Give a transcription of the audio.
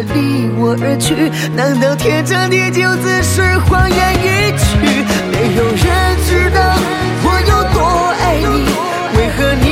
离我而去？难道天长地久只是谎言一句？没有人知道我有多爱你，为何你